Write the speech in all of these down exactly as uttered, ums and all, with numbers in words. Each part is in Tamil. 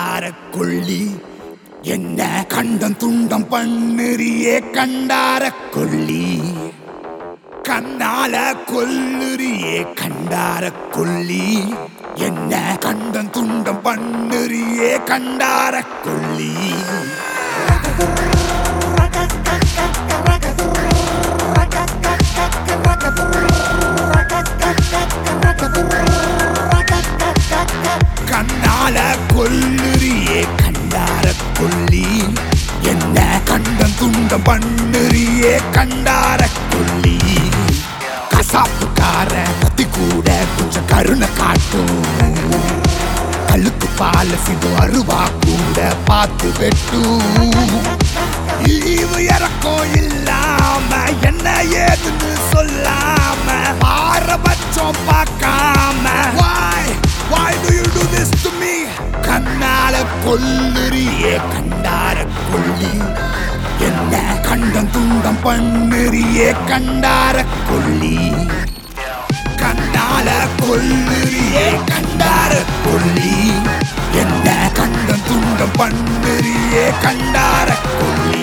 கண்டார கொள்ளி என்ன கண்டம் துண்டம் பண்ணுறியே கண்டார கொள்ளி கண்ணால கொல்லுறியே கண்டார கொள்ளி என்ன கண்டம் துண்டம் பண்ணுறியே கண்டார கொள்ளி கண்ணால கொல்லுறியே கண்டார கொள்ளி என்ன கண்டம் துண்டம் பண்ணுறியே கண்டார கொள்ளி கசாப்புக்கார பத்தி கூட கொஞ்சம் கருணை காட்டும் கழுக்கு பால சிந்து அருவா கூட பார்த்து வெட்டும் ஈவு இறக்கம் இல்லாம என்ன ஏதுன்னு சொல்லாம பாரபட்சம் பார்க்காம why why do you do this to me கண்ணால கொல்லுறியே கண்டார கொள்ளி என்ன கண்டம் துண்டம் பண்ணுறியே கண்டார கொள்ளி கண்ணால கொல்லுறியே கண்டார கொள்ளி என்ன கண்டம் துண்டம் பண்ணுறியே கண்டார கொள்ளி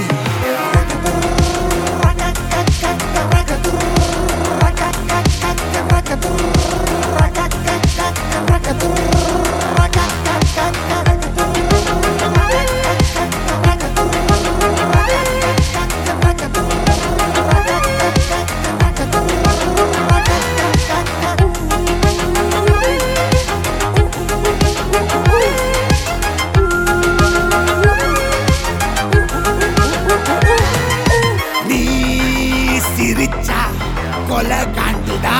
கொலை காண்டுதா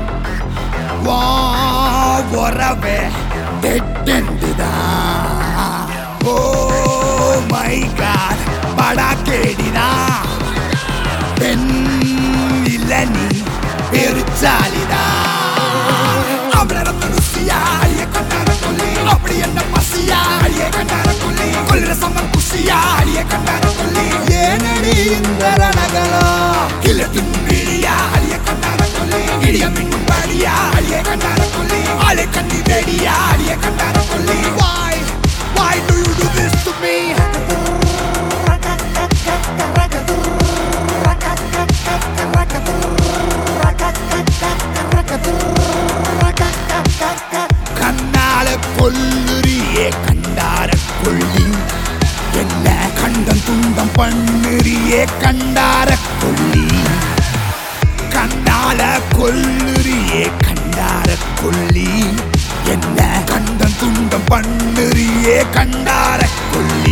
ஒரவே தெட்டெண்டுதா ஓ மை காட் படா கேடிதா பெண் இல்ல நீ பெருச்சாலிதா அவள ருசியா அழிய கண்டார கொல்லி அப்படி என்ன பசியா அழிய கண்டார கொல்லி கொல்லுற சமர் குசியா அழிய கண்டார கொல்லி ஏனடி இந்த ரணகளா கிழத்தின் வீடியா அழிய கண்டார கொல்லி இடிய மின்னும் பாடியா அழிய கண்டார கொல்லி ஆளை கண்ணி வேடியா அழிய கண்டார கொல்லி why why do you do this to me கண்ணால கொல்லுறியே கண்டார கொள்ளி என்ன கண்டம் துண்டம் பண்ணுறியே கண்டார கொள்ளி கண்ணால கொல்லுறியே கண்டார கொள்ளி என்ன கண்டம் துண்டம் பண்ணுறியே கண்டார கொள்ளி